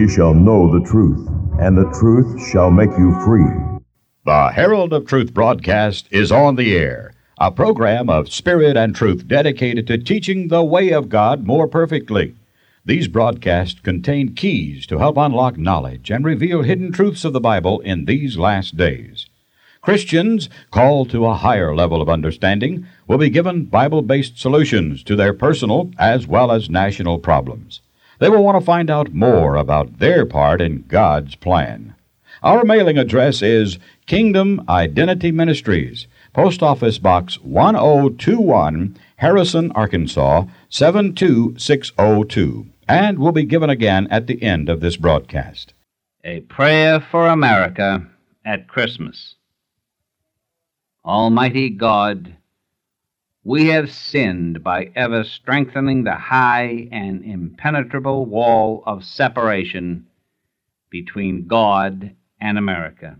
ye shall know the truth, and the truth shall make you free. The Herald of Truth broadcast is on the air, a program of spirit and truth dedicated to teaching the way of God more perfectly. These broadcasts contain keys to help unlock knowledge and reveal hidden truths of the Bible in these last days. Christians called to a higher level of understanding will be given Bible-based solutions to their personal as well as national problems. They will want to find out more about their part in God's plan. Our mailing address is Kingdom Identity Ministries, Post Office Box 1021, Harrison, Arkansas, 72602, and will be given again at the end of this broadcast. A Prayer for America at Christmas. Almighty God, we have sinned by ever strengthening the high and impenetrable wall of separation between God and America.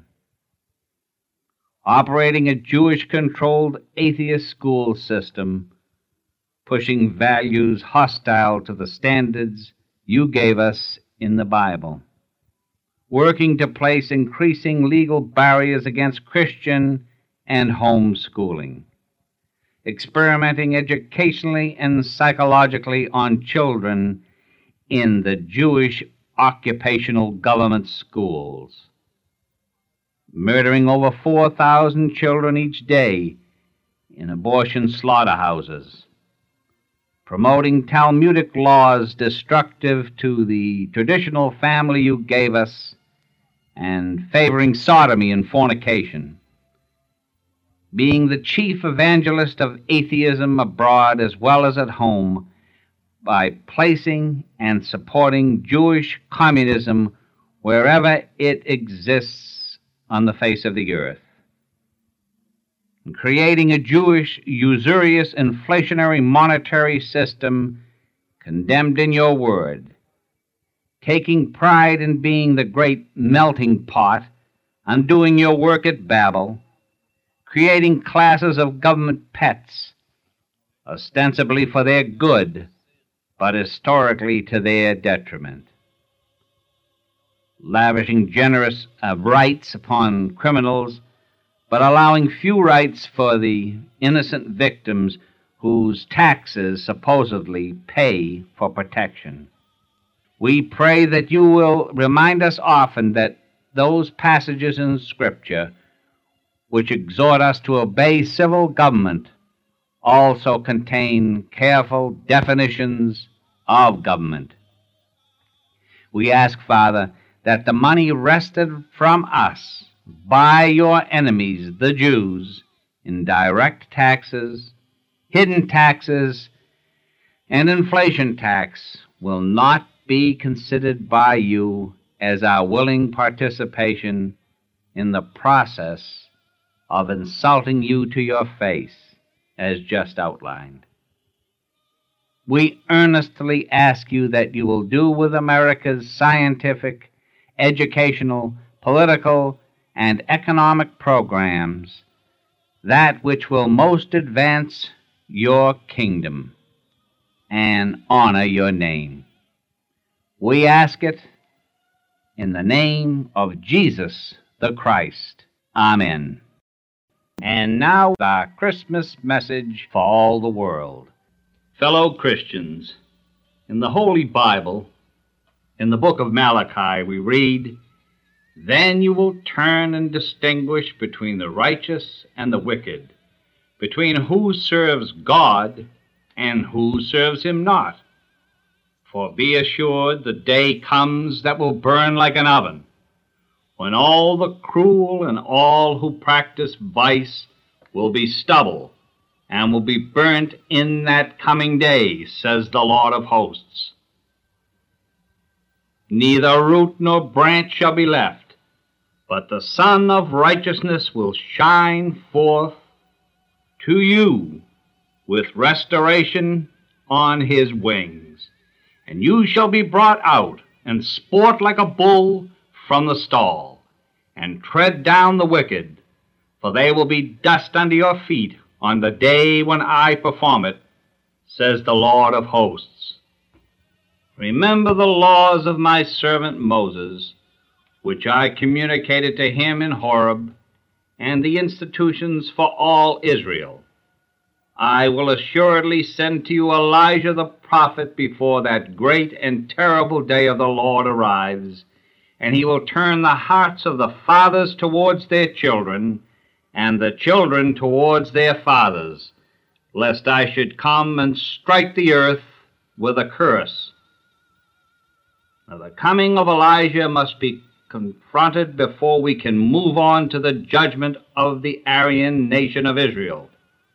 Operating a Jewish-controlled atheist school system, pushing values hostile to the standards you gave us in the Bible. Working to place increasing legal barriers against Christian and homeschooling, experimenting educationally and psychologically on children in the Jewish occupational government schools, murdering over 4,000 children each day in abortion slaughterhouses, promoting Talmudic laws destructive to the traditional family you gave us, and favoring sodomy and fornication, being the chief evangelist of atheism abroad as well as at home by placing and supporting Jewish communism wherever it exists on the face of the earth, and creating a Jewish usurious inflationary monetary system condemned in your word, taking pride in being the great melting pot, undoing your work at Babel, creating classes of government pets, ostensibly for their good, but historically to their detriment, lavishing generous rights upon criminals, but allowing few rights for the innocent victims whose taxes supposedly pay for protection. We pray that you will remind us often that those passages in Scripture which exhort us to obey civil government also contain careful definitions of government. We ask, Father, that the money wrested from us by your enemies, the Jews, in direct taxes, hidden taxes, and inflation tax will not be considered by you as our willing participation in the process of insulting you to your face, as just outlined. We earnestly ask you that you will do with America's scientific, educational, political, and economic programs that which will most advance your kingdom and honor your name. We ask it in the name of Jesus the Christ. Amen. And now, our Christmas message for all the world. Fellow Christians, in the Holy Bible, in the book of Malachi, we read, "Then you will turn and distinguish between the righteous and the wicked, between who serves God and who serves him not. For be assured the day comes that will burn like an oven, when all the cruel and all who practice vice will be stubble and will be burnt in that coming day, says the Lord of hosts. Neither root nor branch shall be left, but the Son of Righteousness will shine forth to you with restoration on his wings. And you shall be brought out and sport like a bull from the stall, and tread down the wicked, for they will be dust under your feet on the day when I perform it, says the Lord of hosts. remember the laws of my servant Moses, which I communicated to him in Horeb, and the institutions for all Israel. I will assuredly send to you Elijah the prophet before that great and terrible day of the Lord arrives, and he will turn the hearts of the fathers towards their children, and the children towards their fathers, lest I should come and strike the earth with a curse. Now, the coming of Elijah must be confronted before we can move on to the judgment of the Aryan nation of Israel.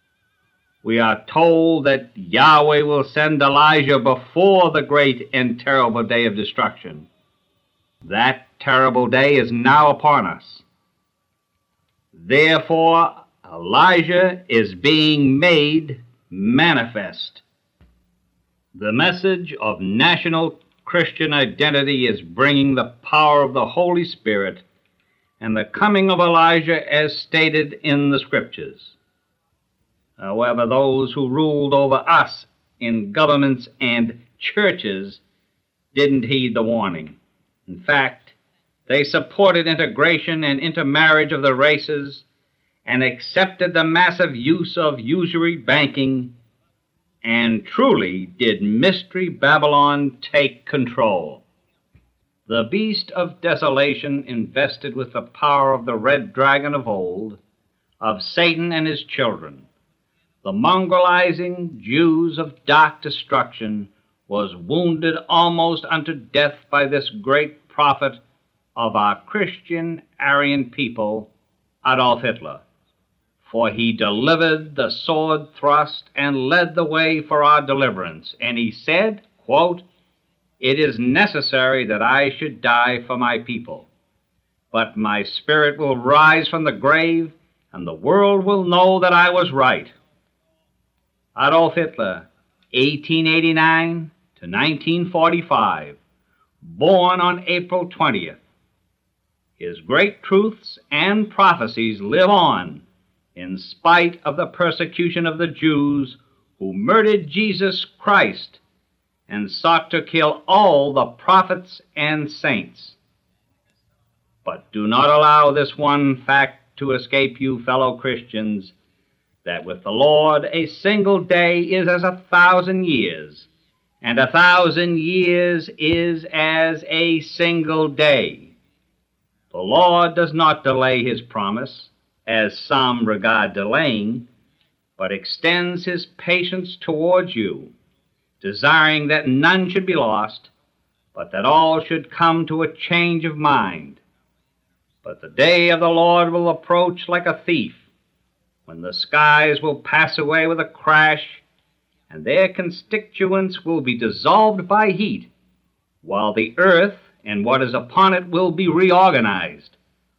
We are told that Yahweh will send Elijah before the great and terrible day of destruction. That terrible day is now upon us. Therefore, Elijah is being made manifest. The message of national Christian identity is bringing the power of the Holy Spirit and the coming of Elijah as stated in the Scriptures. However, those who ruled over us in governments and churches didn't heed the warning. In fact, they supported integration and intermarriage of the races and accepted the massive use of usury banking, and truly did Mystery Babylon take control. The beast of desolation invested with the power of the red dragon of old, of Satan and his children, the mongrelizing Jews of dark destruction, was wounded almost unto death by this great prophet of our Christian Aryan people, Adolf Hitler. For he delivered the sword thrust and led the way for our deliverance. And he said, quote, "It is necessary that I should die for my people, but my spirit will rise from the grave, and the world will know that I was right." Adolf Hitler, 1889 to 1945, born on April 20th. His great truths and prophecies live on in spite of the persecution of the Jews who murdered Jesus Christ and sought to kill all the prophets and saints. But do not allow this one fact to escape you, fellow Christians, that with the Lord a single day is as 1,000 years, and 1,000 years is as a single day. The Lord does not delay his promise, as some regard delaying, but extends his patience towards you, desiring that none should be lost, but that all should come to a change of mind. But the day of the Lord will approach like a thief, when the skies will pass away with a crash, and their constituents will be dissolved by heat, while the earth and what is upon it will be reorganized.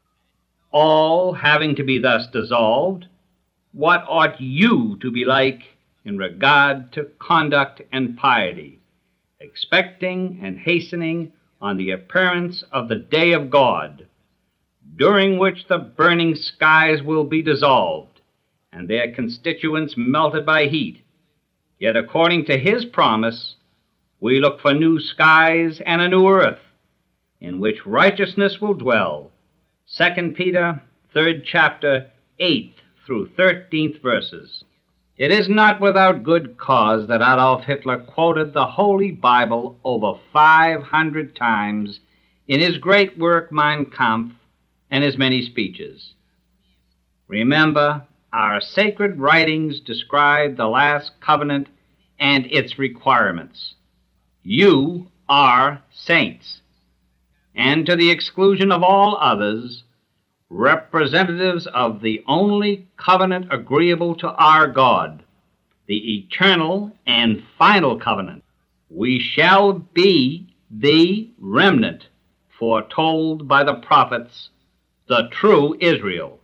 All having to be thus dissolved, what ought you to be like in regard to conduct and piety, expecting and hastening on the appearance of the day of God, during which the burning skies will be dissolved, and their constituents melted by heat? Yet according to his promise, we look for new skies and a new earth, in which righteousness will dwell. 2 Peter, 3rd chapter, 8th through 13th verses. It is not without good cause that Adolf Hitler quoted the Holy Bible over 500 times in his great work Mein Kampf and his many speeches. Remember, our sacred writings describe the last covenant and its requirements. You are saints, and to the exclusion of all others, representatives of the only covenant agreeable to our God, the eternal and final covenant. We shall be the remnant foretold by the prophets, the true Israel.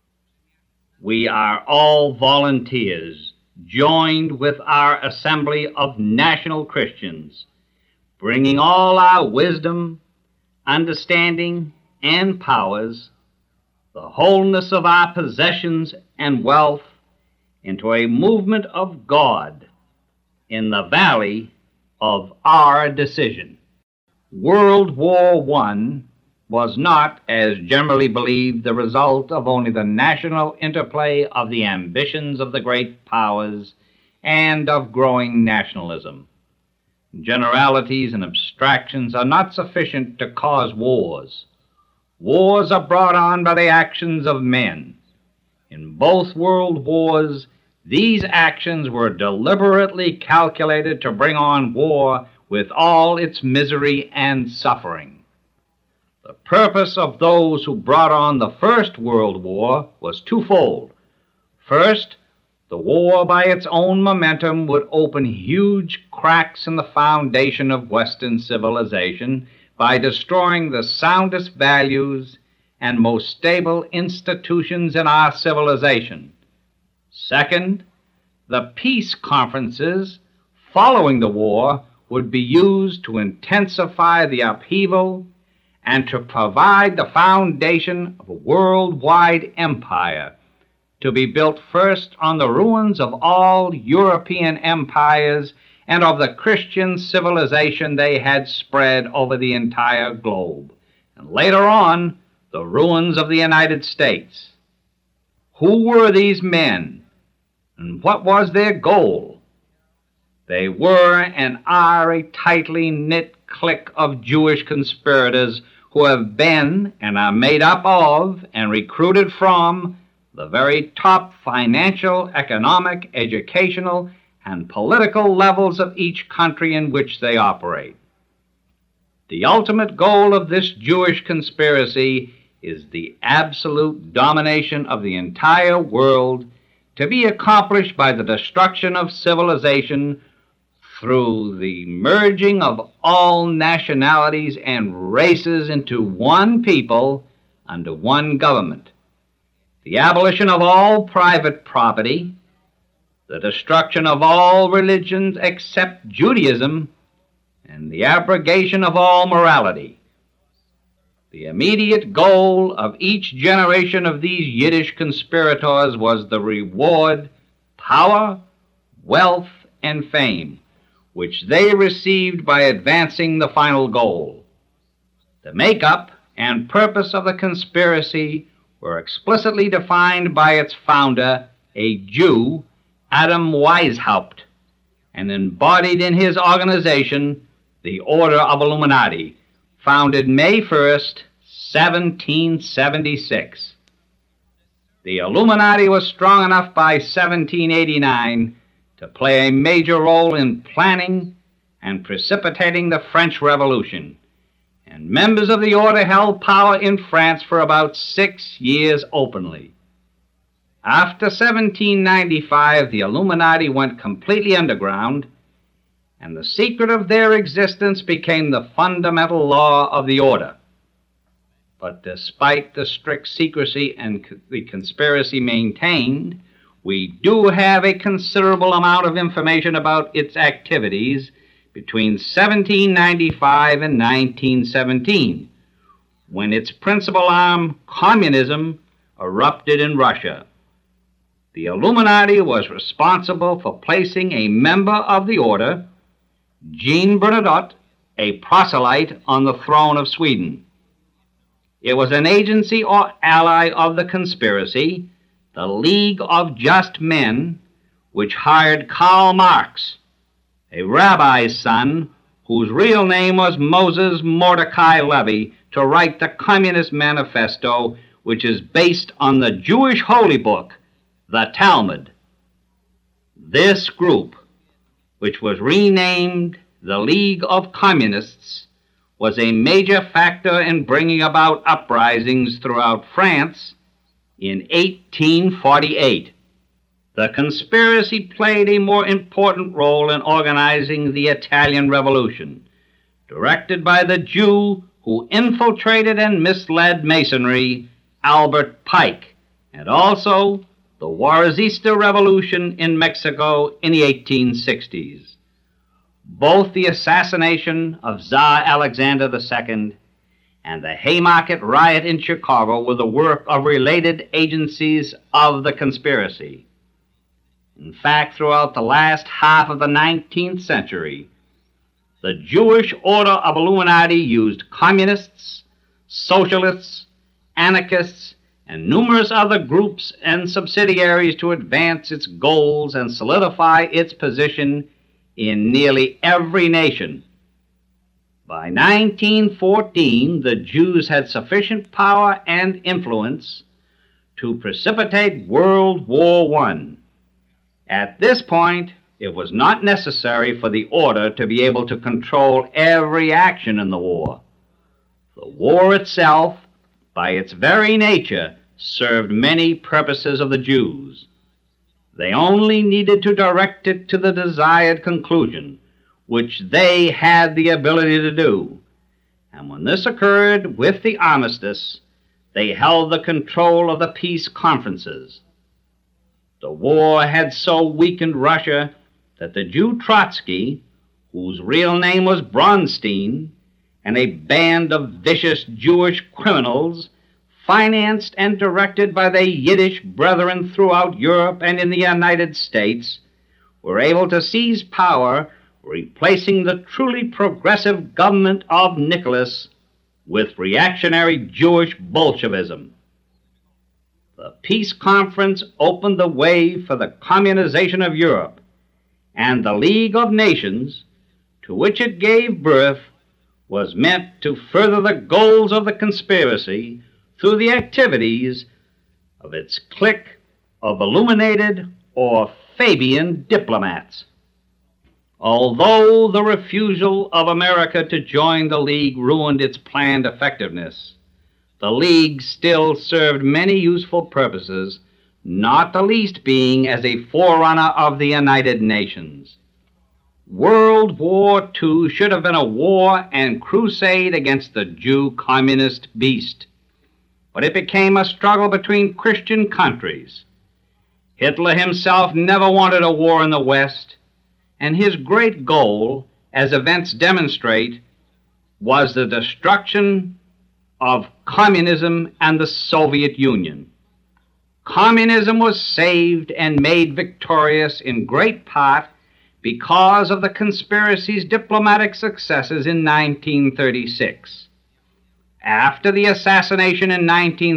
We are all volunteers, joined with our assembly of national Christians, bringing all our wisdom, understanding, and powers, the wholeness of our possessions and wealth, into a movement of God in the valley of our decision. World War I was not, as generally believed, the result of only the national interplay of the ambitions of the great powers and of growing nationalism. Generalities and abstractions are not sufficient to cause wars. Wars are brought on by the actions of men. In both world wars, these actions were deliberately calculated to bring on war with all its misery and suffering. The purpose of those who brought on the First World War was twofold. First, the war by its own momentum would open huge cracks in the foundation of Western civilization by destroying the soundest values and most stable institutions in our civilization. Second, the peace conferences following the war would be used to intensify the upheaval and to provide the foundation of a worldwide empire, to be built first on the ruins of all European empires and of the Christian civilization they had spread over the entire globe, and later on, the ruins of the United States. Who were these men, and what was their goal? They were and are a tightly knit clique of Jewish conspirators who have been and are made up of and recruited from the very top financial, economic, educational, and political levels of each country in which they operate. The ultimate goal of this Jewish conspiracy is the absolute domination of the entire world, to be accomplished by the destruction of civilization through the merging of all nationalities and races into one people under one government, the abolition of all private property, the destruction of all religions except Judaism, and the abrogation of all morality. The immediate goal of each generation of these Yiddish conspirators was the reward, power, wealth, and fame, which they received by advancing the final goal. The makeup and purpose of the conspiracy were explicitly defined by its founder, a Jew, Adam Weishaupt, and embodied in his organization, the Order of Illuminati, founded May 1st, 1776. The Illuminati was strong enough by 1789 to play a major role in planning and precipitating the French Revolution, and members of the order held power in France for about 6 years openly. After 1795, the Illuminati went completely underground, and the secret of their existence became the fundamental law of the order. But despite the strict secrecy and the conspiracy maintained, we do have a considerable amount of information about its activities between 1795 and 1917, when its principal arm, communism, erupted in Russia. The Illuminati was responsible for placing a member of the order, Jean Bernadotte, a proselyte, on the throne of Sweden. It was an agency or ally of the conspiracy, the League of Just Men, which hired Karl Marx, a rabbi's son whose real name was Moses Mordecai Levy, to write the Communist Manifesto, which is based on the Jewish holy book, the Talmud. This group, which was renamed the League of Communists, was a major factor in bringing about uprisings throughout France in 1848. The conspiracy played a more important role in organizing the Italian Revolution, directed by the Jew who infiltrated and misled Masonry, Albert Pike, and also the Juarezista Revolution in Mexico in the 1860s. Both the assassination of Tsar Alexander II and the Haymarket riot in Chicago were the work of related agencies of the conspiracy. In fact, throughout the last half of the 19th century, the Jewish Order of Illuminati used communists, socialists, anarchists, and numerous other groups and subsidiaries to advance its goals and solidify its position in nearly every nation. By 1914, the Jews had sufficient power and influence to precipitate World War I. At this point, it was not necessary for the order to be able to control every action in the war. The war itself, by its very nature, served many purposes of the Jews. They only needed to direct it to the desired conclusion, which they had the ability to do. And when this occurred with the armistice, they held the control of the peace conferences. The war had so weakened Russia that the Jew Trotsky, whose real name was Bronstein, and a band of vicious Jewish criminals, financed and directed by their Yiddish brethren throughout Europe and in the United States, were able to seize power, replacing the truly progressive government of Nicholas with reactionary Jewish Bolshevism. The peace conference opened the way for the communization of Europe, and the League of Nations, to which it gave birth, was meant to further the goals of the conspiracy through the activities of its clique of illuminated or Fabian diplomats. Although the refusal of America to join the League ruined its planned effectiveness, the League still served many useful purposes, not the least being as a forerunner of the United Nations. World War II should have been a war and crusade against the Jew communist beast, but it became a struggle between Christian countries. Hitler himself never wanted a war in the West, and his great goal, as events demonstrate, was the destruction of communism and the Soviet Union. Communism was saved and made victorious in great part because of the conspiracy's diplomatic successes in 1936. After the assassination in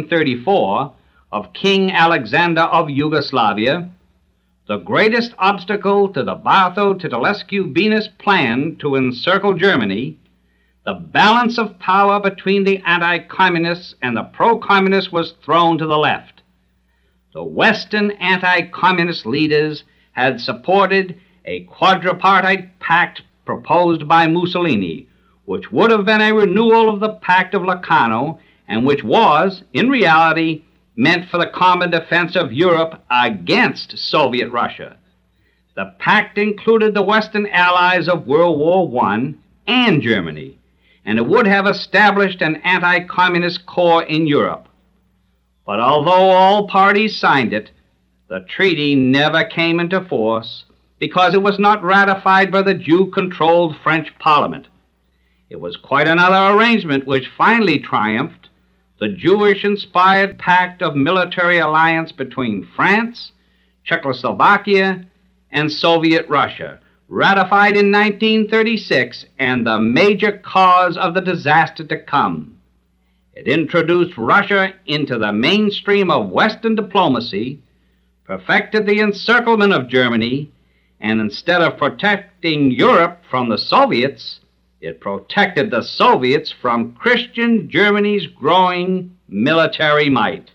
1934 of King Alexander of Yugoslavia, the greatest obstacle to the Bartho-Titelescu-Venus plan to encircle Germany, the balance of power between the anti-communists and the pro-communists was thrown to the left. The Western anti-communist leaders had supported a quadripartite pact proposed by Mussolini, which would have been a renewal of the Pact of Locarno, and which was, in reality, meant for the common defense of Europe against Soviet Russia. The pact included the Western allies of World War I and Germany, and it would have established an anti-communist core in Europe. But although all parties signed it, the treaty never came into force because it was not ratified by the Jew-controlled French Parliament. It was quite another arrangement which finally triumphed, the Jewish-inspired pact of military alliance between France, Czechoslovakia, and Soviet Russia, ratified in 1936, and the major cause of the disaster to come. It introduced Russia into the mainstream of Western diplomacy, perfected the encirclement of Germany, and instead of protecting Europe from the Soviets, it protected the Soviets from Christian Germany's growing military might.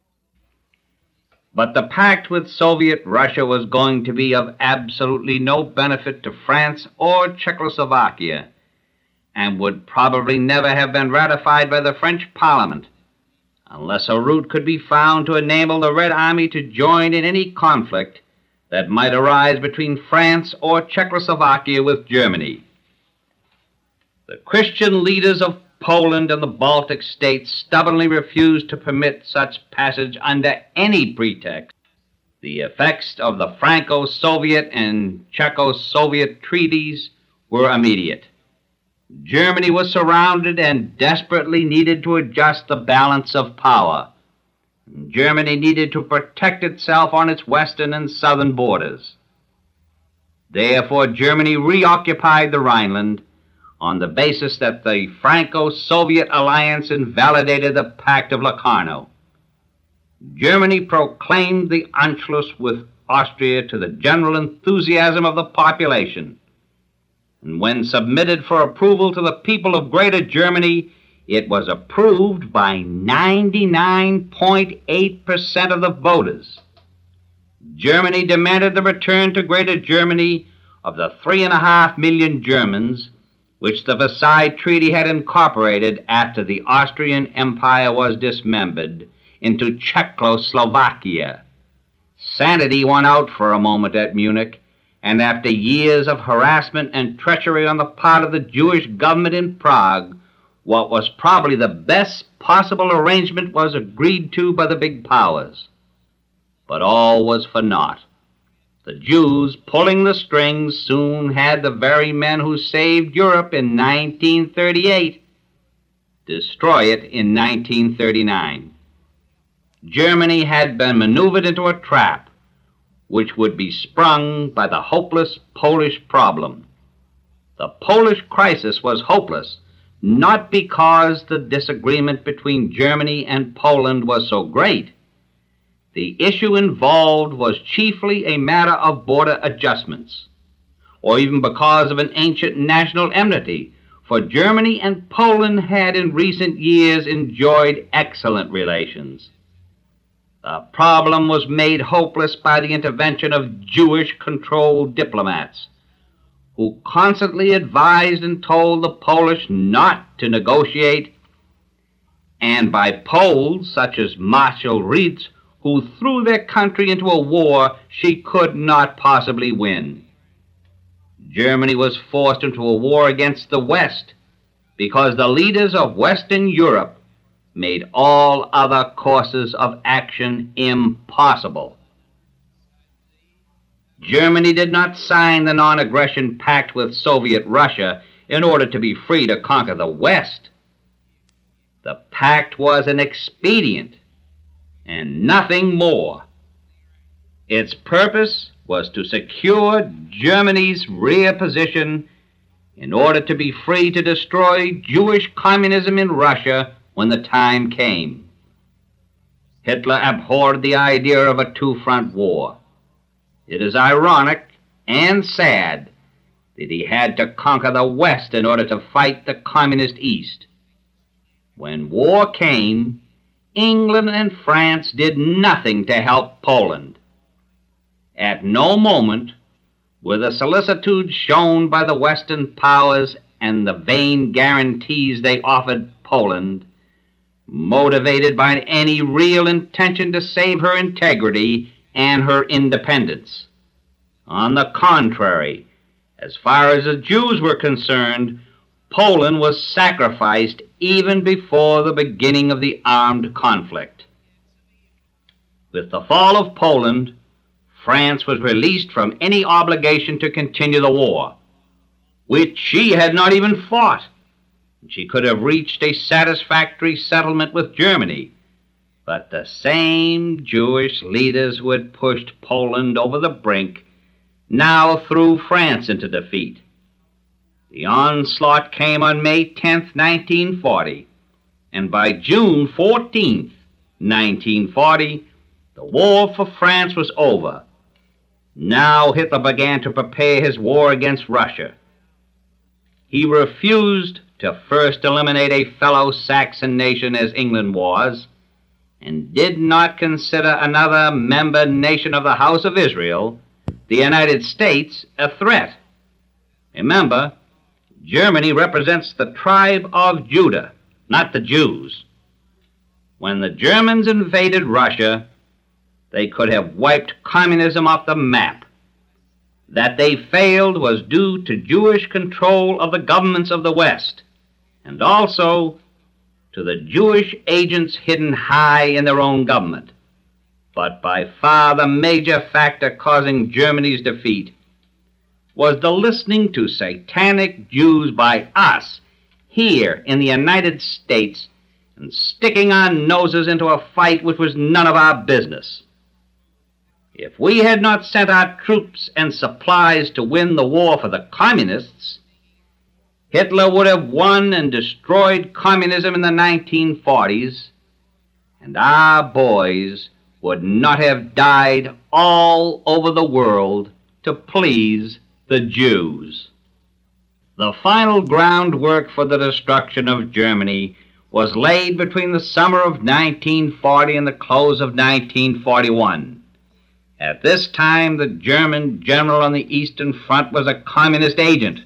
But the pact with Soviet Russia was going to be of absolutely no benefit to France or Czechoslovakia, and would probably never have been ratified by the French Parliament, unless a route could be found to enable the Red Army to join in any conflict that might arise between France or Czechoslovakia with Germany. The Christian leaders of Poland and the Baltic states stubbornly refused to permit such passage under any pretext. The effects of the Franco-Soviet and Czecho-Soviet treaties were immediate. Germany was surrounded and desperately needed to adjust the balance of power. Germany needed to protect itself on its western and southern borders. Therefore, Germany reoccupied the Rhineland, on the basis that the Franco-Soviet alliance invalidated the Pact of Locarno. Germany proclaimed the Anschluss with Austria to the general enthusiasm of the population, and when submitted for approval to the people of Greater Germany, it was approved by 99.8% of the voters. Germany demanded the return to Greater Germany of the 3.5 million Germans which the Versailles Treaty had incorporated after the Austrian Empire was dismembered into Czechoslovakia. Sanity won out for a moment at Munich, and after years of harassment and treachery on the part of the Jewish government in Prague, what was probably the best possible arrangement was agreed to by the big powers. But all was for naught. The Jews, pulling the strings, soon had the very men who saved Europe in 1938 destroy it in 1939. Germany had been maneuvered into a trap which would be sprung by the hopeless Polish problem. The Polish crisis was hopeless, not because the disagreement between Germany and Poland was so great. The issue involved was chiefly a matter of border adjustments, or even because of an ancient national enmity, for Germany and Poland had in recent years enjoyed excellent relations. The problem was made hopeless by the intervention of Jewish-controlled diplomats, who constantly advised and told the Polish not to negotiate, and by Poles such as Marshal Ritz, who threw their country into a war she could not possibly win. Germany was forced into a war against the West because the leaders of Western Europe made all other courses of action impossible. Germany did not sign the non-aggression pact with Soviet Russia in order to be free to conquer the West. The pact was an expedient and nothing more. Its purpose was to secure Germany's rear position in order to be free to destroy Jewish communism in Russia when the time came. Hitler abhorred the idea of a two-front war. It is ironic and sad that he had to conquer the West in order to fight the communist East. When war came, England and France did nothing to help Poland. At no moment were the solicitude shown by the Western powers and the vain guarantees they offered Poland motivated by any real intention to save her integrity and her independence. On the contrary, as far as the Jews were concerned, Poland was sacrificed even before the beginning of the armed conflict. With the fall of Poland, France was released from any obligation to continue the war, which she had not even fought. She could have reached a satisfactory settlement with Germany, but the same Jewish leaders who had pushed Poland over the brink now threw France into defeat. The onslaught came on May 10, 1940, and by June 14, 1940, the war for France was over. Now Hitler began to prepare his war against Russia. He refused to first eliminate a fellow Saxon nation as England was, and did not consider another member nation of the House of Israel, the United States, a threat. Remember, Germany represents the tribe of Judah, not the Jews. When the Germans invaded Russia, they could have wiped communism off the map. That they failed was due to Jewish control of the governments of the West, and also to the Jewish agents hidden high in their own government. But by far the major factor causing Germany's defeat was the listening to satanic Jews by us here in the United States and sticking our noses into a fight which was none of our business. If we had not sent our troops and supplies to win the war for the communists, Hitler would have won and destroyed communism in the 1940s, and our boys would not have died all over the world to please the Jews. The final groundwork for the destruction of Germany was laid between the summer of 1940 and the close of 1941. At this time, the German general on the Eastern Front was a communist agent.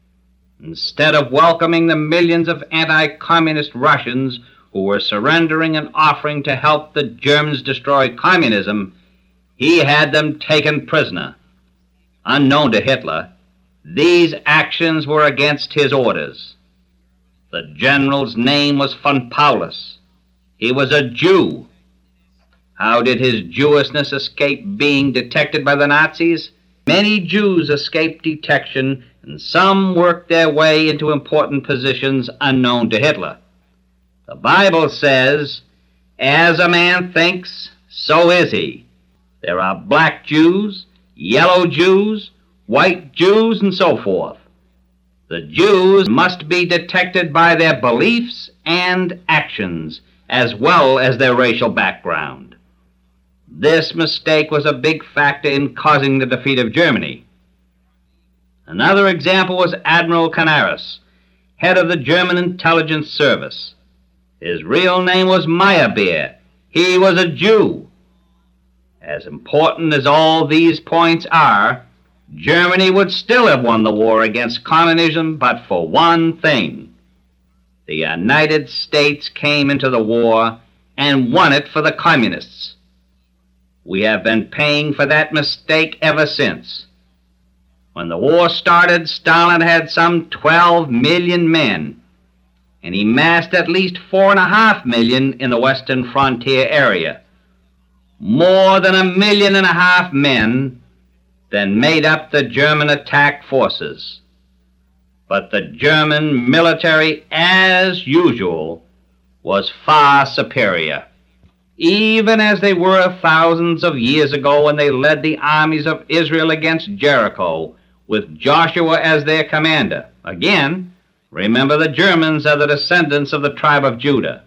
Instead of welcoming the millions of anti-communist Russians who were surrendering and offering to help the Germans destroy communism, he had them taken prisoner. Unknown to Hitler, these actions were against his orders. The general's name was von Paulus. He was a Jew. How did his Jewishness escape being detected by the Nazis? Many Jews escaped detection, and some worked their way into important positions unknown to Hitler. The Bible says, "As a man thinks, so is he." There are black Jews, yellow Jews, white Jews, and so forth. The Jews must be detected by their beliefs and actions, as well as their racial background. This mistake was a big factor in causing the defeat of Germany. Another example was Admiral Canaris, head of the German intelligence service. His real name was Meyerbeer. He was a Jew. As important as all these points are, Germany would still have won the war against communism, but for one thing. The United States came into the war and won it for the communists. We have been paying for that mistake ever since. When the war started, Stalin had some 12 million men, and he massed at least 4.5 million in the Western frontier area. More than 1.5 million men then made up the German attack forces. But the German military, as usual, was far superior. Even as they were thousands of years ago when they led the armies of Israel against Jericho, with Joshua as their commander. Again, remember, the Germans are the descendants of the tribe of Judah.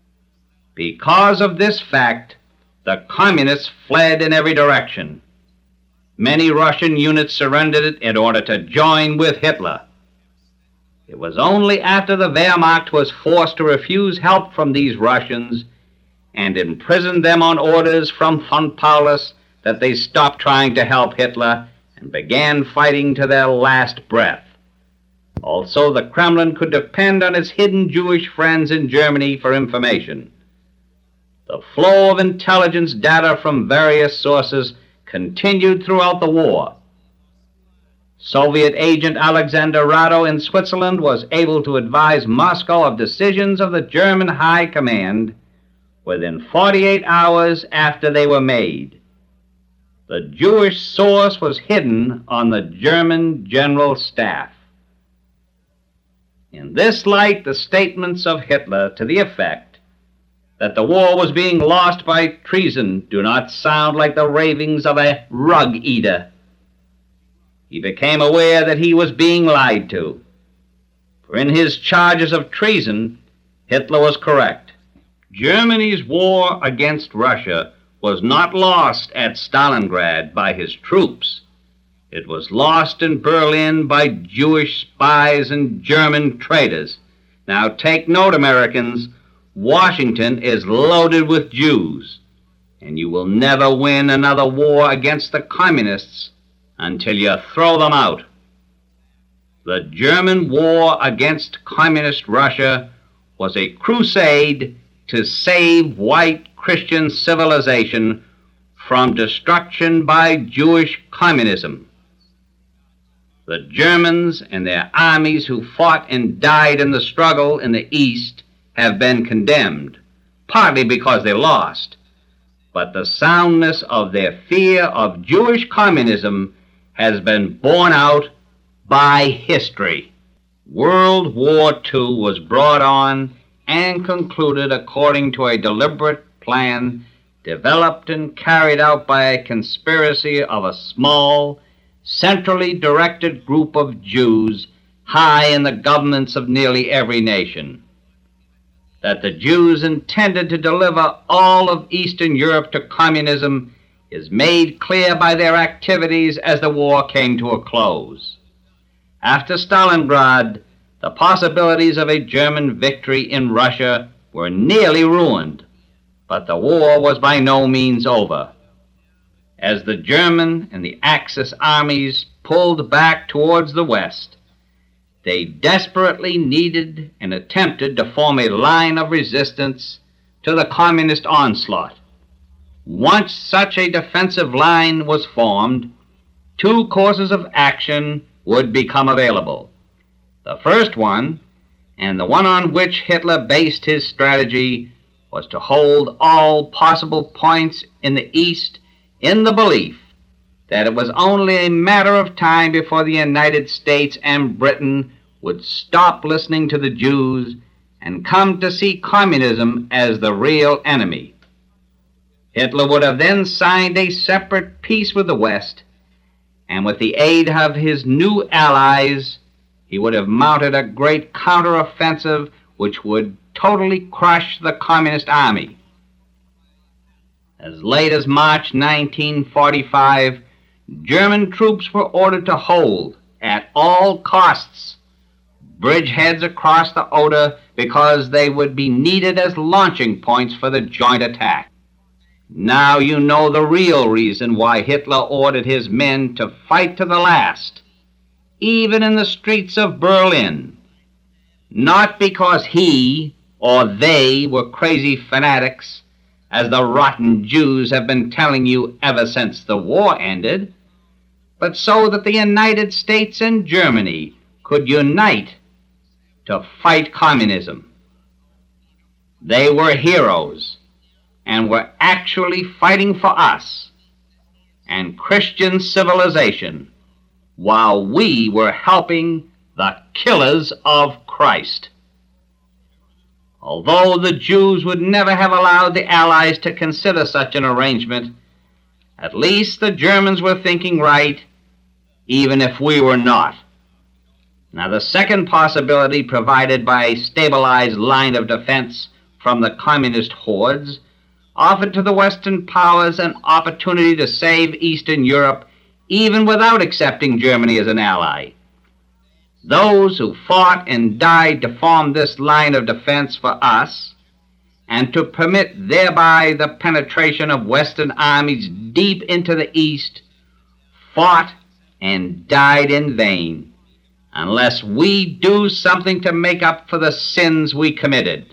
Because of this fact, the communists fled in every direction. Many Russian units surrendered in order to join with Hitler. It was only after the Wehrmacht was forced to refuse help from these Russians and imprisoned them on orders from von Paulus that they stopped trying to help Hitler and began fighting to their last breath. Also, the Kremlin could depend on its hidden Jewish friends in Germany for information. The flow of intelligence data from various sources continued throughout the war. Soviet agent Alexander Rado in Switzerland was able to advise Moscow of decisions of the German High Command within 48 hours after they were made. The Jewish source was hidden on the German General Staff. In this light, the statements of Hitler to the effect that the war was being lost by treason do not sound like the ravings of a rug eater. He became aware that he was being lied to. For in his charges of treason, Hitler was correct. Germany's war against Russia was not lost at Stalingrad by his troops. It was lost in Berlin by Jewish spies and German traitors. Now take note, Americans, Washington is loaded with Jews, and you will never win another war against the communists until you throw them out. The German war against communist Russia was a crusade to save white Christian civilization from destruction by Jewish communism. The Germans and their armies who fought and died in the struggle in the East have been condemned, partly because they lost, but the soundness of their fear of Jewish communism has been borne out by history. World War II was brought on and concluded according to a deliberate plan developed and carried out by a conspiracy of a small, centrally directed group of Jews high in the governments of nearly every nation. That the Jews intended to deliver all of Eastern Europe to communism is made clear by their activities as the war came to a close. After Stalingrad, the possibilities of a German victory in Russia were nearly ruined, but the war was by no means over. As the German and the Axis armies pulled back towards the west, they desperately needed and attempted to form a line of resistance to the communist onslaught. Once such a defensive line was formed, two courses of action would become available. The first one, and the one on which Hitler based his strategy, was to hold all possible points in the East in the belief that it was only a matter of time before the United States and Britain would stop listening to the Jews and come to see communism as the real enemy. Hitler would have then signed a separate peace with the West, and with the aid of his new allies, he would have mounted a great counteroffensive which would totally crush the Communist army. As late as March 1945, German troops were ordered to hold, at all costs, bridgeheads across the Oder because they would be needed as launching points for the joint attack. Now you know the real reason why Hitler ordered his men to fight to the last, even in the streets of Berlin. Not because he or they were crazy fanatics, as the rotten Jews have been telling you ever since the war ended, but so that the United States and Germany could unite to fight communism. They were heroes and were actually fighting for us and Christian civilization, while we were helping the killers of Christ. Although the Jews would never have allowed the Allies to consider such an arrangement, at least the Germans were thinking right, even if we were not. Now, the second possibility provided by a stabilized line of defense from the communist hordes offered to the Western powers an opportunity to save Eastern Europe even without accepting Germany as an ally. Those who fought and died to form this line of defense for us, and to permit thereby the penetration of Western armies deep into the East, fought and died in vain, unless we do something to make up for the sins we committed.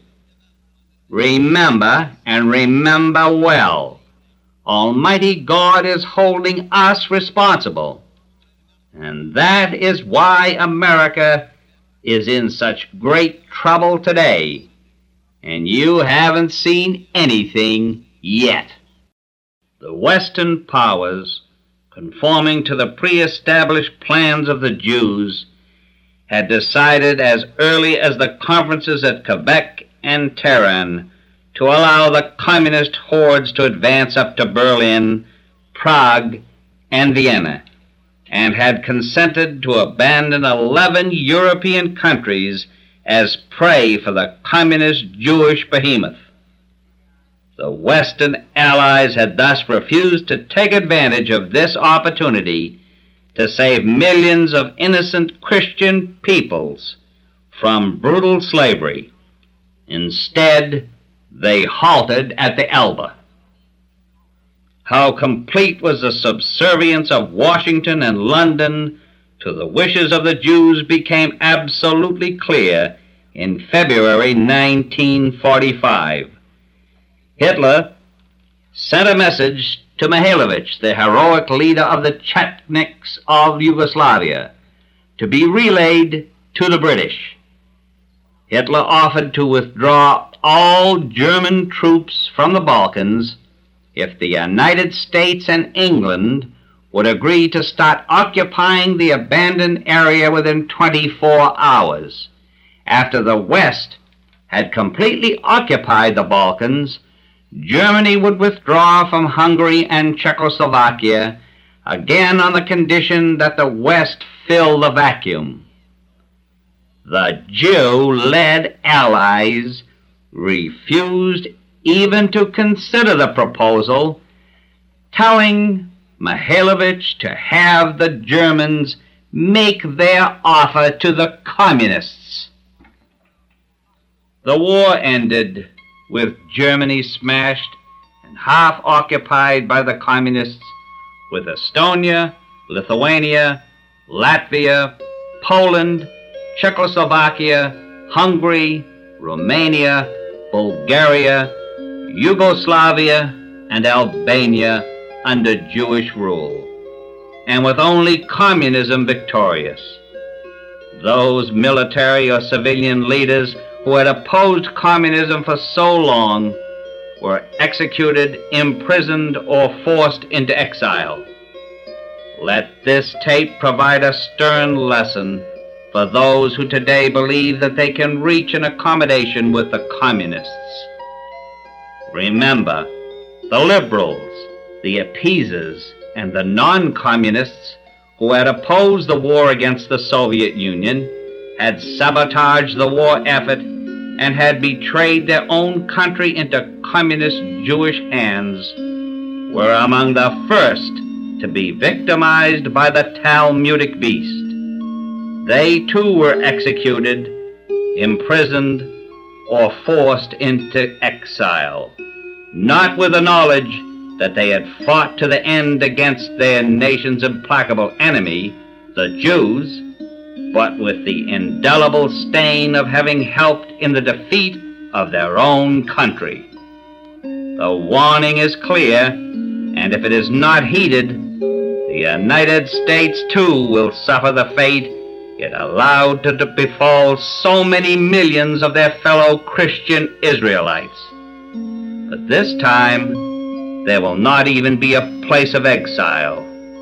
Remember, and remember well, Almighty God is holding us responsible. And that is why America is in such great trouble today, and you haven't seen anything yet. The Western powers, conforming to the pre-established plans of the Jews, had decided as early as the conferences at Quebec and Tehran to allow the communist hordes to advance up to Berlin, Prague, and Vienna, and had consented to abandon 11 European countries as prey for the communist Jewish behemoth. The Western Allies had thus refused to take advantage of this opportunity to save millions of innocent Christian peoples from brutal slavery. Instead, they halted at the Elbe. How complete was the subservience of Washington and London to the wishes of the Jews became absolutely clear in February 1945. Hitler sent a message to Mihailovich, the heroic leader of the Chetniks of Yugoslavia, to be relayed to the British. Hitler offered to withdraw all German troops from the Balkans if the United States and England would agree to start occupying the abandoned area within 24 hours. After the West had completely occupied the Balkans, Germany would withdraw from Hungary and Czechoslovakia, again on the condition that the West fill the vacuum. the Jew-led Allies refused even to consider the proposal, telling Mihailovich to have the Germans make their offer to the Communists. The war ended with Germany smashed and half occupied by the Communists, with Estonia, Lithuania, Latvia, Poland, Czechoslovakia, Hungary, Romania, Bulgaria, Yugoslavia, and Albania under Jewish rule, and with only communism victorious. Those military or civilian leaders who had opposed communism for so long were executed, imprisoned, or forced into exile. Let this tape provide a stern lesson for those who today believe that they can reach an accommodation with the communists. Remember, the liberals, the appeasers, and the non-communists who had opposed the war against the Soviet Union, had sabotaged the war effort, and had betrayed their own country into communist Jewish hands, were among the first to be victimized by the Talmudic beast. They too were executed, imprisoned, or forced into exile, not with the knowledge that they had fought to the end against their nation's implacable enemy, the Jews, but with the indelible stain of having helped in the defeat of their own country. The warning is clear, and if it is not heeded, the United States too will suffer the fate it allowed to befall so many millions of their fellow Christian Israelites. But this time, there will not even be a place of exile.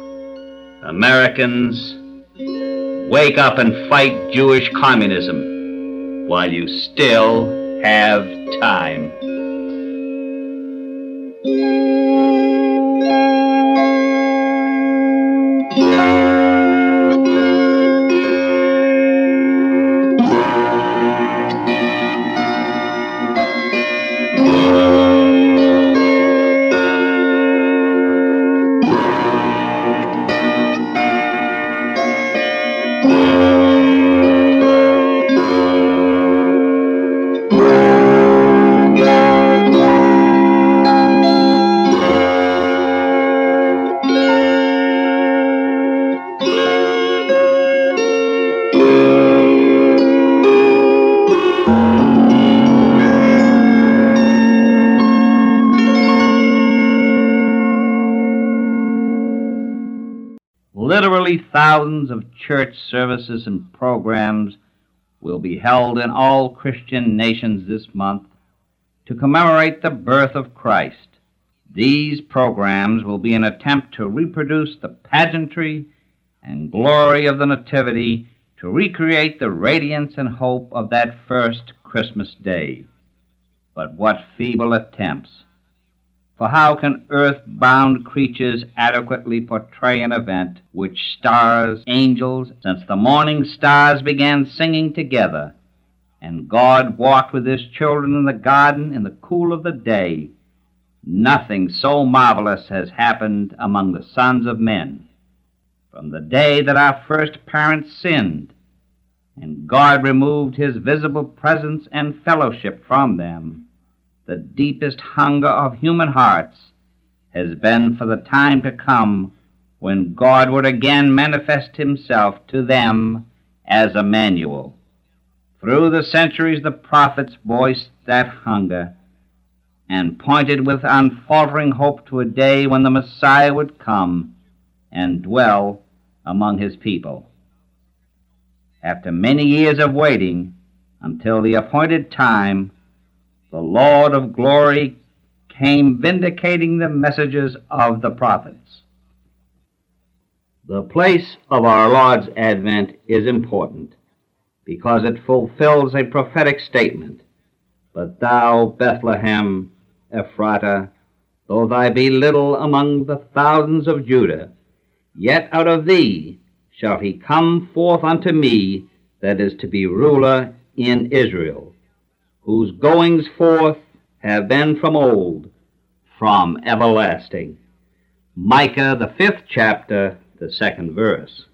Americans, wake up and fight Jewish communism while you still have time. Literally thousands of church services and programs will be held in all Christian nations this month to commemorate the birth of Christ. These programs will be an attempt to reproduce the pageantry and glory of the Nativity, to recreate the radiance and hope of that first Christmas day. But what feeble attempts! For how can earth-bound creatures adequately portray an event which stars, angels, since the morning stars began singing together, and God walked with his children in the garden in the cool of the day? Nothing so marvelous has happened among the sons of men. From the day that our first parents sinned, and God removed his visible presence and fellowship from them, the deepest hunger of human hearts has been for the time to come when God would again manifest himself to them as Emmanuel. Through the centuries, the prophets voiced that hunger and pointed with unfaltering hope to a day when the Messiah would come and dwell among his people. After many years of waiting until the appointed time, the Lord of glory came vindicating the messages of the prophets. The place of our Lord's advent is important because it fulfills a prophetic statement. But thou, Bethlehem, Ephratah, though thy be little among the thousands of Judah, yet out of thee shall he come forth unto me that is to be ruler in Israel, whose goings forth have been from old, from everlasting. Micah, the 5th chapter, the 2nd verse.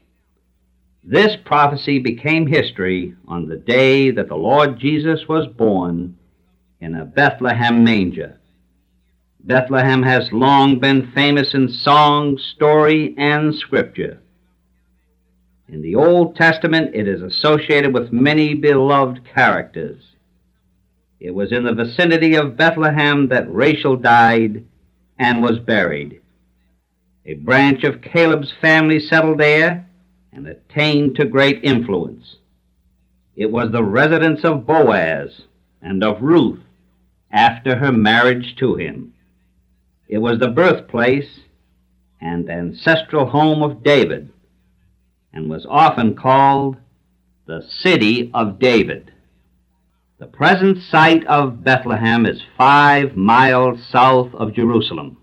This prophecy became history on the day that the Lord Jesus was born in a Bethlehem manger. Bethlehem has long been famous in song, story, and scripture. In the Old Testament, it is associated with many beloved characters. It was in the vicinity of Bethlehem that Rachel died and was buried. A branch of Caleb's family settled there and attained to great influence. It was the residence of Boaz and of Ruth after her marriage to him. It was the birthplace and ancestral home of David, and was often called the City of David. The present site of Bethlehem is 5 miles south of Jerusalem.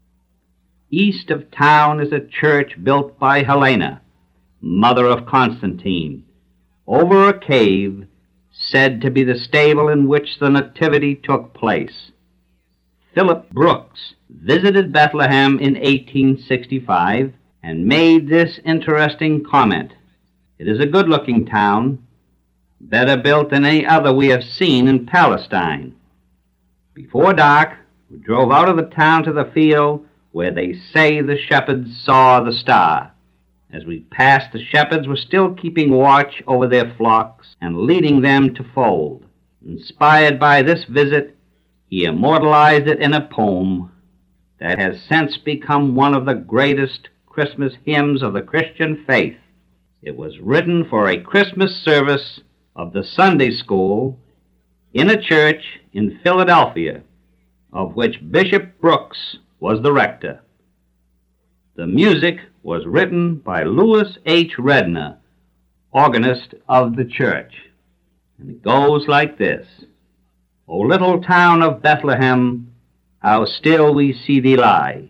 East of town is a church built by Helena, mother of Constantine, over a cave said to be the stable in which the Nativity took place. Philip Brooks visited Bethlehem in 1865 and made this interesting comment: "It is a good-looking town, better built than any other we have seen in Palestine." Before dark, we drove out of the town to the field where they say the shepherds saw the star. As we passed, the shepherds were still keeping watch over their flocks and leading them to fold. Inspired by this visit, he immortalized it in a poem that has since become one of the greatest Christmas hymns of the Christian faith. It was written for a Christmas service of the Sunday school in a church in Philadelphia, of which Bishop Brooks was the rector. The music was written by Louis H. Redner, organist of the church, and it goes like this: "O little town of Bethlehem, how still we see thee lie.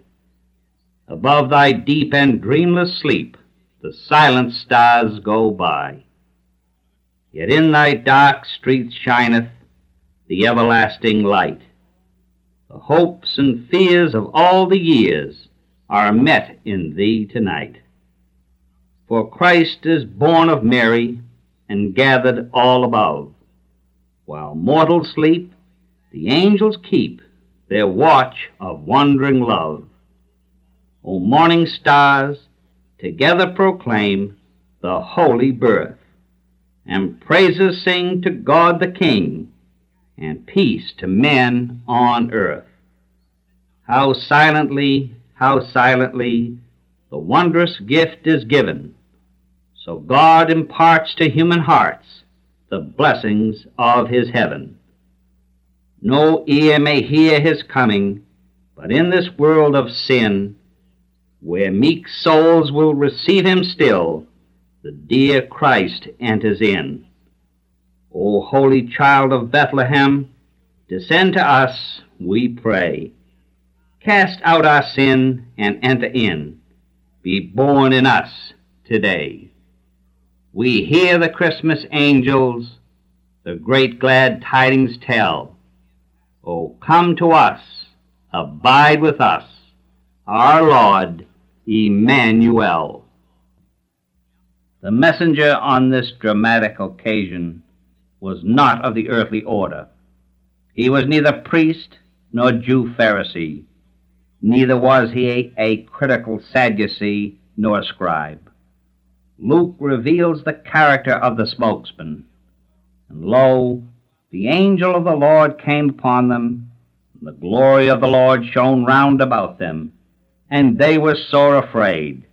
Above thy deep and dreamless sleep, the silent stars go by. Yet in thy dark streets shineth the everlasting light. The hopes and fears of all the years are met in thee tonight. For Christ is born of Mary and gathered all above. While mortals sleep, the angels keep their watch of wondering love. O morning stars, together proclaim the holy birth, and praises sing to God the King, and peace to men on earth. How silently the wondrous gift is given, so God imparts to human hearts the blessings of his heaven. No ear may hear his coming, but in this world of sin, where meek souls will receive him still, the dear Christ enters in. O holy child of Bethlehem, descend to us, we pray. Cast out our sin and enter in. Be born in us today. We hear the Christmas angels the great glad tidings tell. O come to us, abide with us, our Lord Emmanuel. The messenger on this dramatic occasion was not of the earthly order. He was neither priest nor Jew Pharisee. Neither was he a critical Sadducee nor scribe. Luke reveals the character of the spokesman. And lo, the angel of the Lord came upon them, and the glory of the Lord shone round about them, and they were sore afraid.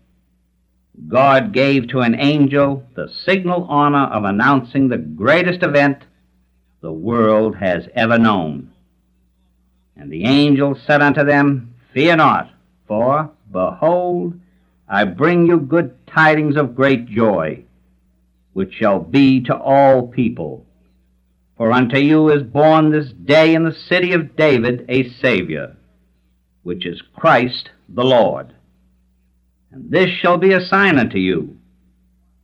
God gave to an angel the signal honor of announcing the greatest event the world has ever known. And the angel said unto them, Fear not, for, behold, I bring you good tidings of great joy, which shall be to all people. For unto you is born this day in the city of David a Savior, which is Christ the Lord. And this shall be a sign unto you.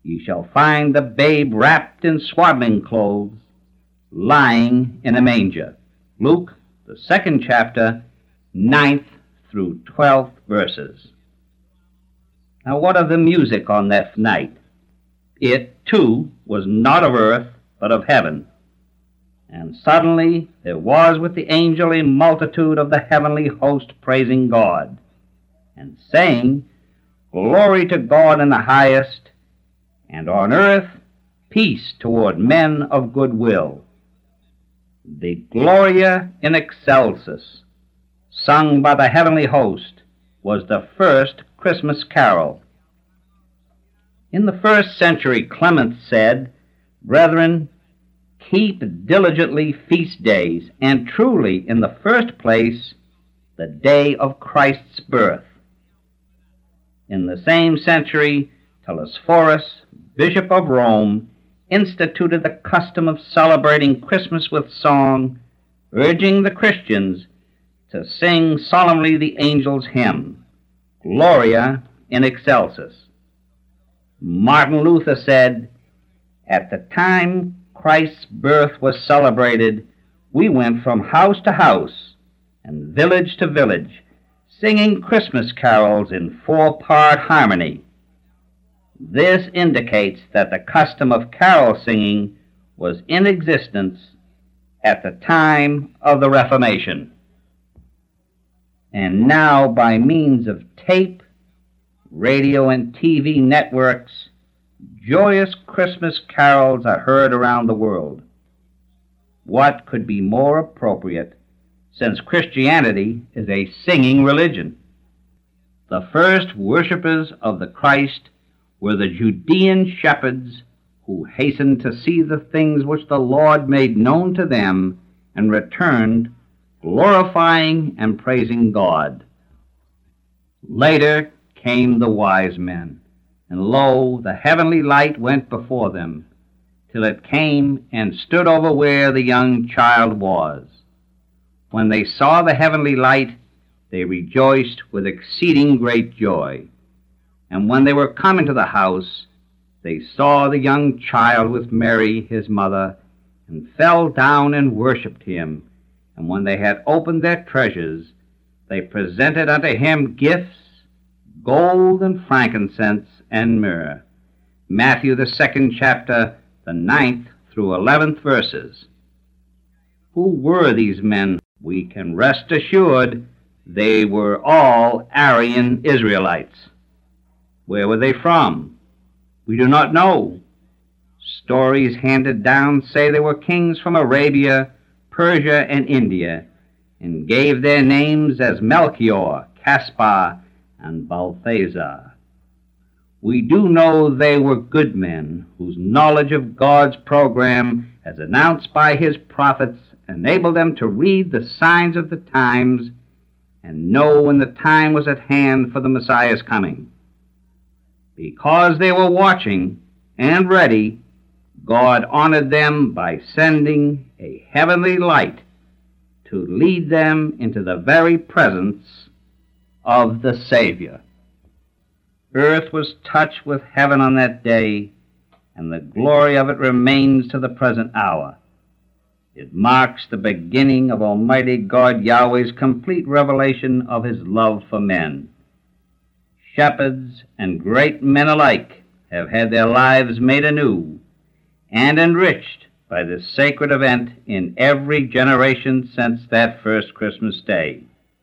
ye shall find the babe wrapped in swaddling clothes, lying in a manger. Luke, the 2nd chapter, 9th through 12th verses. Now, what of the music on that night? It, too, was not of earth, but of heaven. And suddenly there was with the angel a multitude of the heavenly host praising God, and saying, Glory to God in the highest, and on earth peace toward men of good will. The Gloria in Excelsis, sung by the heavenly host, was the first Christmas carol. In the 1st century, Clement said, Brethren, keep diligently feast days, and truly, in the first place, the day of Christ's birth. In the same century, Telesphorus, Bishop of Rome, instituted the custom of celebrating Christmas with song, urging the Christians to sing solemnly the angel's hymn, Gloria in Excelsis. Martin Luther said, At the time Christ's birth was celebrated, we went from house to house and village to village, singing Christmas carols in 4-part harmony. This indicates that the custom of carol singing was in existence at the time of the Reformation. And now, by means of tape, radio, and TV networks, joyous Christmas carols are heard around the world. What could be more appropriate, since Christianity is a singing religion? The first worshippers of the Christ were the Judean shepherds who hastened to see the things which the Lord made known to them and returned, glorifying and praising God. Later came the wise men, and lo, the heavenly light went before them, till it came and stood over where the young child was. When they saw the heavenly light, they rejoiced with exceeding great joy. And when they were come into the house, they saw the young child with Mary his mother, and fell down and worshipped him. And when they had opened their treasures, they presented unto him gifts, gold and frankincense and myrrh. Matthew, the 2nd chapter, the 9th through 11th verses. Who were these men? We can rest assured they were all Aryan Israelites. Where were they from? We do not know. Stories handed down say they were kings from Arabia, Persia, and India, and gave their names as Melchior, Caspar, and Balthazar. We do know they were good men whose knowledge of God's program, as announced by his prophets, enabled them to read the signs of the times and know when the time was at hand for the Messiah's coming. Because they were watching and ready, God honored them by sending a heavenly light to lead them into the very presence of the Savior. Earth was touched with heaven on that day, and the glory of it remains to the present hour. It marks the beginning of Almighty God Yahweh's complete revelation of his love for men. Shepherds and great men alike have had their lives made anew and enriched by this sacred event in every generation since that first Christmas Day.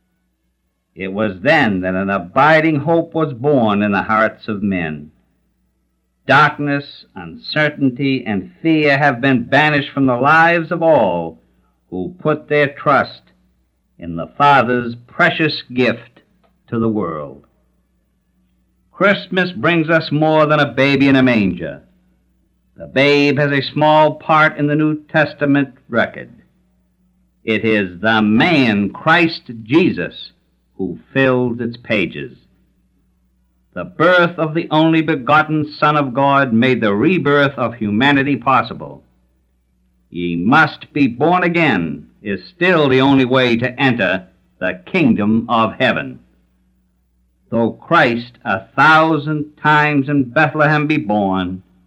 It was then that an abiding hope was born in the hearts of men. Darkness, uncertainty, and fear have been banished from the lives of all who put their trust in the Father's precious gift to the world. Christmas brings us more than a baby in a manger. The babe has a small part in the New Testament record. It is the man, Christ Jesus, who fills its pages. The birth of the only begotten Son of God made the rebirth of humanity possible. Ye must be born again is still the only way to enter the kingdom of heaven. Though Christ 1,000 times in Bethlehem be born,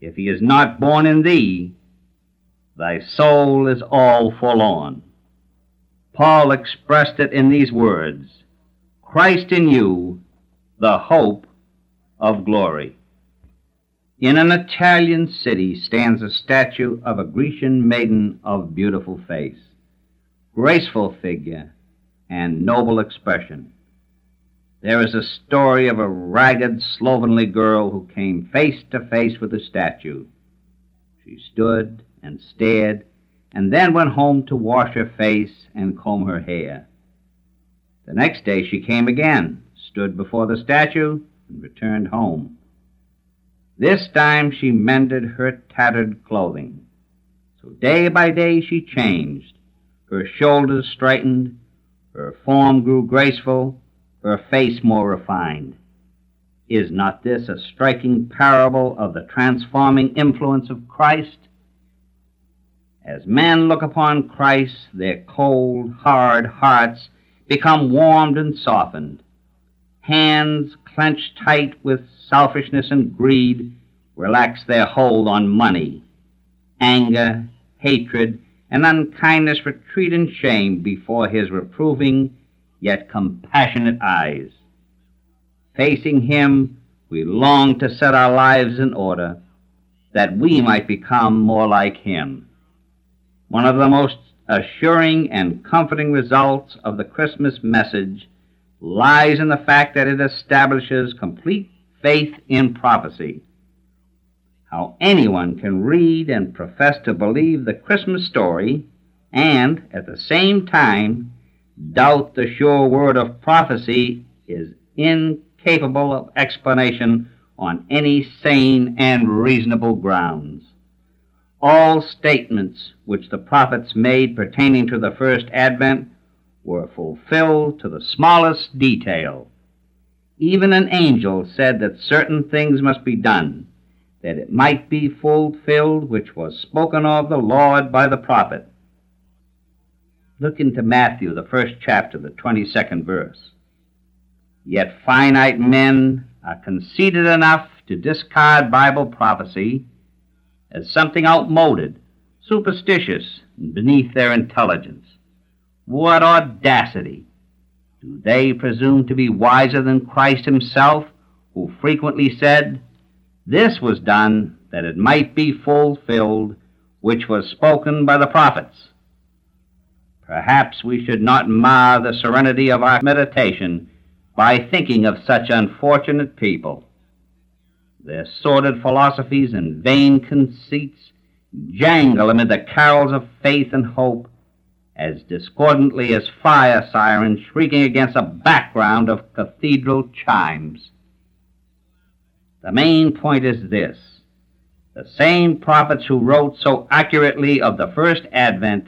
If he is not born in thee, thy soul is all forlorn. Paul expressed it in these words, Christ in you, the hope of glory. In an Italian city stands a statue of a Grecian maiden of beautiful face, graceful figure, and noble expression. There is a story of a ragged, slovenly girl who came face to face with the statue. She stood and stared, and then went home to wash her face and comb her hair. The next day she came again, stood before the statue, and returned home. This time she mended her tattered clothing. So day by day she changed. Her shoulders straightened, her form grew graceful, her face more refined. Is not this a striking parable of the transforming influence of Christ? As men look upon Christ, their cold, hard hearts become warmed and softened. Hands clenched tight with selfishness and greed relax their hold on money. Anger, hatred, and unkindness retreat in shame before his reproving yet compassionate eyes. Facing him, we long to set our lives in order that we might become more like him. One of the most assuring and comforting results of the Christmas message lies in the fact that it establishes complete faith in prophecy. How anyone can read and profess to believe the Christmas story and, at the same time, doubt the sure word of prophecy is incapable of explanation on any sane and reasonable grounds. All statements which the prophets made pertaining to the first advent were fulfilled to the smallest detail. Even an angel said that certain things must be done, that it might be fulfilled which was spoken of the Lord by the prophet. Look into Matthew, the first chapter, the 22nd verse. Yet finite men are conceited enough to discard Bible prophecy as something outmoded, superstitious, and beneath their intelligence. What audacity! Do they presume to be wiser than Christ himself, who frequently said, "This was done that it might be fulfilled, which was spoken by the prophets"? Perhaps we should not mar the serenity of our meditation by thinking of such unfortunate people. Their sordid philosophies and vain conceits jangle amid the carols of faith and hope as discordantly as fire sirens shrieking against a background of cathedral chimes. The main point is this: the same prophets who wrote so accurately of the first advent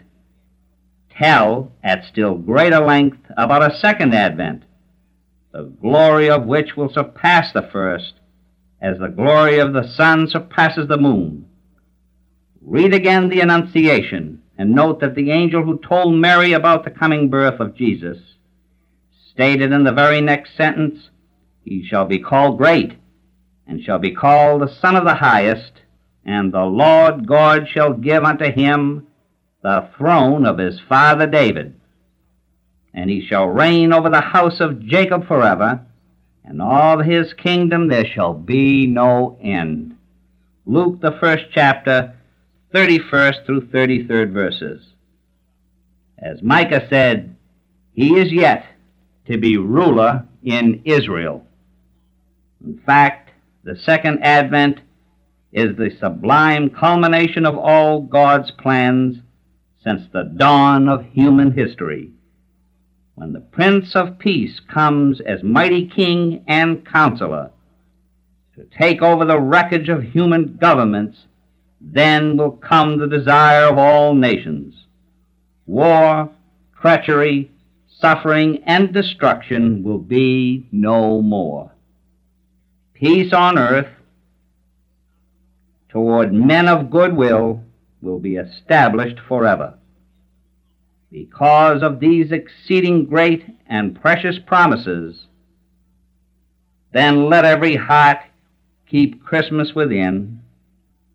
tell at still greater length about a second advent, the glory of which will surpass the first, as the glory of the sun surpasses the moon. Read again the Annunciation, and note that the angel who told Mary about the coming birth of Jesus stated in the very next sentence, "He shall be called great, and shall be called the Son of the Highest, and the Lord God shall give unto him the throne of his father David. And he shall reign over the house of Jacob forever, and of his kingdom there shall be no end." Luke, the first chapter, 31st through 33rd verses. As Micah said, he is yet to be ruler in Israel. In fact, the second advent is the sublime culmination of all God's plans since the dawn of human history, when the Prince of Peace comes as mighty king and counselor to take over the wreckage of human governments. Then will come the desire of all nations. War, treachery, suffering, and destruction will be no more. Peace on earth toward men of goodwill will be established forever. Because of these exceeding great and precious promises, then let every heart keep Christmas within,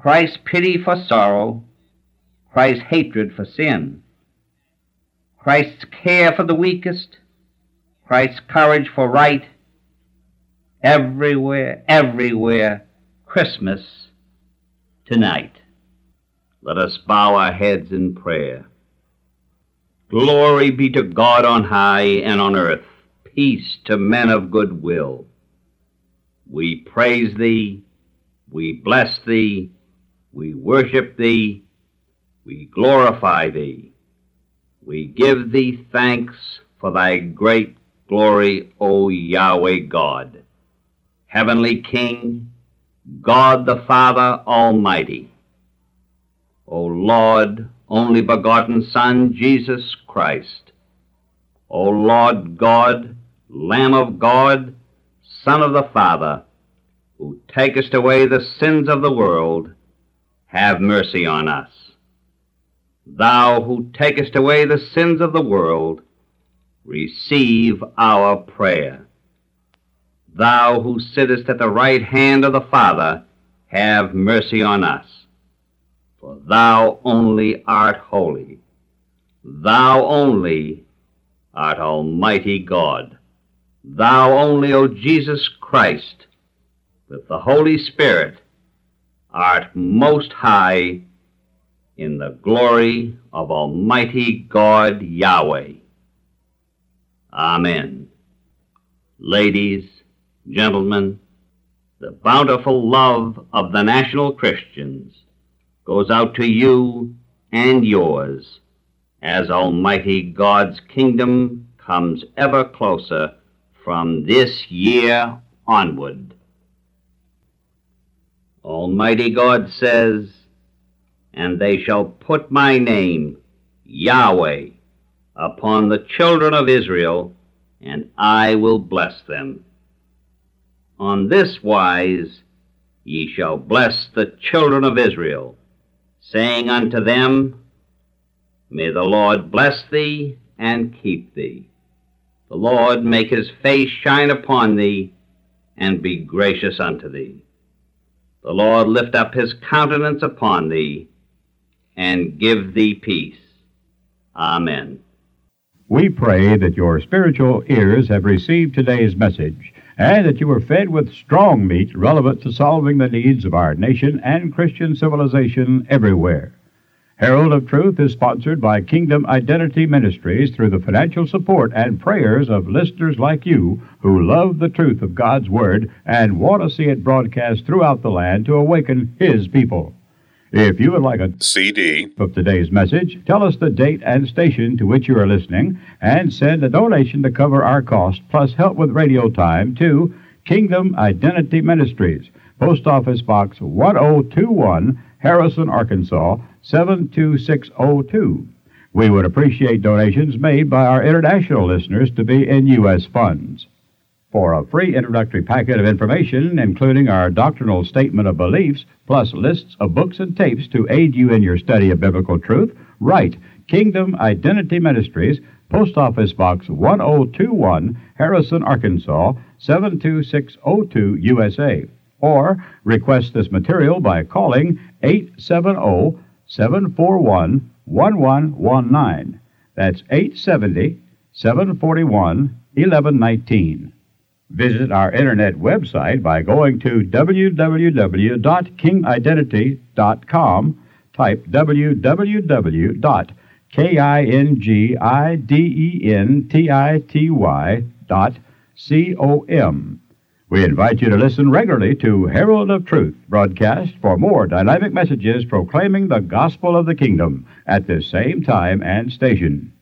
Christ's pity for sorrow, Christ's hatred for sin, Christ's care for the weakest, Christ's courage for right. Everywhere, everywhere, Christmas tonight. Let us bow our heads in prayer. Glory be to God on high, and on earth peace to men of good will. We praise Thee, we bless Thee, we worship Thee, we glorify Thee. We give Thee thanks for Thy great glory, O Yahweh God, Heavenly King, God the Father Almighty. O Lord, only begotten Son, Jesus Christ. O Lord God, Lamb of God, Son of the Father, who takest away the sins of the world, have mercy on us. Thou who takest away the sins of the world, receive our prayer. Thou who sittest at the right hand of the Father, have mercy on us. For thou only art holy. Thou only art Almighty God. Thou only, O Jesus Christ, with the Holy Spirit, art most high in the glory of Almighty God Yahweh. Amen. Ladies, gentlemen, the bountiful love of the national Christians goes out to you and yours as Almighty God's kingdom comes ever closer from this year onward. Almighty God says, "And they shall put my name, Yahweh, upon the children of Israel, and I will bless them. On this wise ye shall bless the children of Israel, saying unto them, May the Lord bless thee and keep thee. The Lord make his face shine upon thee, and be gracious unto thee. The Lord lift up his countenance upon thee, and give thee peace." Amen. We pray that your spiritual ears have received today's message, and that you were fed with strong meat relevant to solving the needs of our nation and Christian civilization everywhere. Herald of Truth is sponsored by Kingdom Identity Ministries through the financial support and prayers of listeners like you who love the truth of God's Word and want to see it broadcast throughout the land to awaken His people. If you would like a CD of today's message, tell us the date and station to which you are listening, and send a donation to cover our cost, plus help with radio time, to Kingdom Identity Ministries, Post Office Box 1021, Harrison, Arkansas, 72602. We would appreciate donations made by our international listeners to be in U.S. funds. For a free introductory packet of information, including our doctrinal statement of beliefs, plus lists of books and tapes to aid you in your study of biblical truth, write Kingdom Identity Ministries, Post Office Box 1021, Harrison, Arkansas, 72602, USA. Or request this material by calling 870-741-1119. That's 870-741-1119. Visit our internet website by going to www.kingidentity.com. Type www.kingidentity.com. We invite you to listen regularly to Herald of Truth broadcast for more dynamic messages proclaiming the gospel of the kingdom at this same time and station.